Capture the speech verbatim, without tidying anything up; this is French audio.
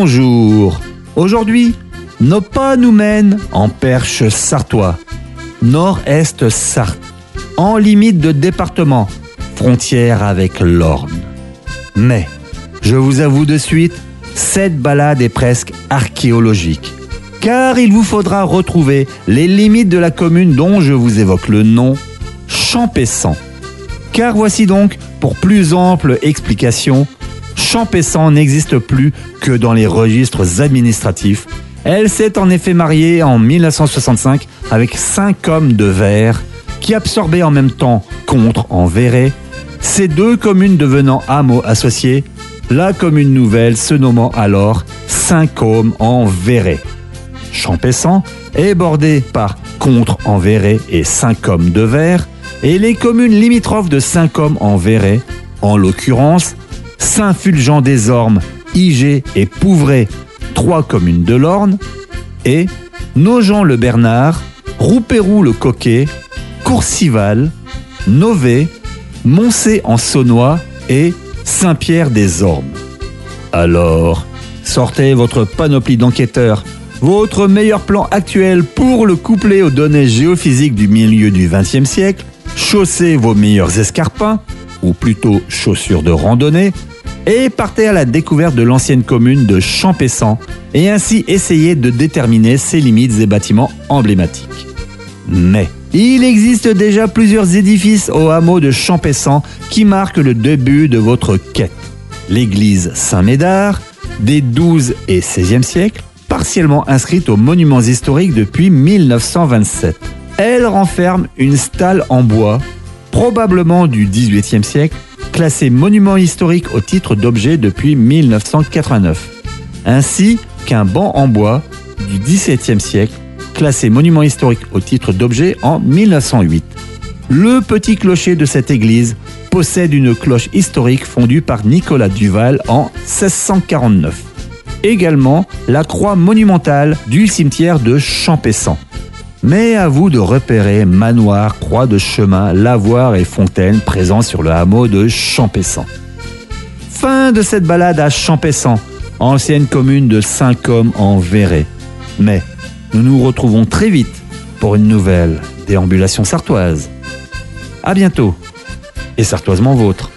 Bonjour. Aujourd'hui, nos pas nous mènent en Perche sartois, nord-est Sarthe, en limite de département, frontière avec l'Orne. Mais, je vous avoue de suite, cette balade est presque archéologique, car il vous faudra retrouver les limites de la commune dont je vous évoque le nom, Champessan. Car voici donc, pour plus ample explication, Champessan n'existe plus que dans les registres administratifs. Elle s'est en effet mariée en mille neuf cent soixante-cinq avec Saint-Côme de Vert, qui absorbait en même temps Contre en Véret, ces deux communes devenant hameaux associés, la commune nouvelle se nommant alors Saint-Côme en Véret. Champessan est bordée par Contre en Véret et Saint-Côme de Vert, et les communes limitrophes de Saint-Côme en Véret, en l'occurrence Saint-Fulgent-des-Ormes, Igé et Pouvray, trois communes de l'Orne, et Nogent-le-Bernard, Roupéroux-le-Coquet, Courcival, Nové, Moncé-en-Saunois et Saint-Pierre-des-Ormes. Alors, sortez votre panoplie d'enquêteurs, votre meilleur plan actuel pour le coupler aux données géophysiques du milieu du vingtième siècle, chaussez vos meilleurs escarpins, ou plutôt chaussures de randonnée, et partez à la découverte de l'ancienne commune de Champessan et ainsi essayez de déterminer ses limites et bâtiments emblématiques. Mais il existe déjà plusieurs édifices au hameau de Champessan qui marquent le début de votre quête. L'église Saint-Médard, des douzième et seizième siècles, partiellement inscrite aux monuments historiques depuis mille neuf cent vingt-sept. Elle renferme une stalle en bois, probablement du dix-huitième siècle, classé monument historique au titre d'objet depuis mille neuf cent quatre-vingt-neuf, ainsi qu'un banc en bois du dix-septième siècle, classé monument historique au titre d'objet en mille neuf cent huit. Le petit clocher de cette église possède une cloche historique fondue par Nicolas Duval en seize cent quarante-neuf. Également la croix monumentale du cimetière de Champessan. Mais à vous de repérer manoirs, croix de chemin, lavoirs et fontaines présents sur le hameau de Champessan. Fin de cette balade à Champessan, ancienne commune de Saint-Côme en Véret. Mais nous nous retrouvons très vite pour une nouvelle déambulation sartoise. À bientôt, et sartoisement vôtre.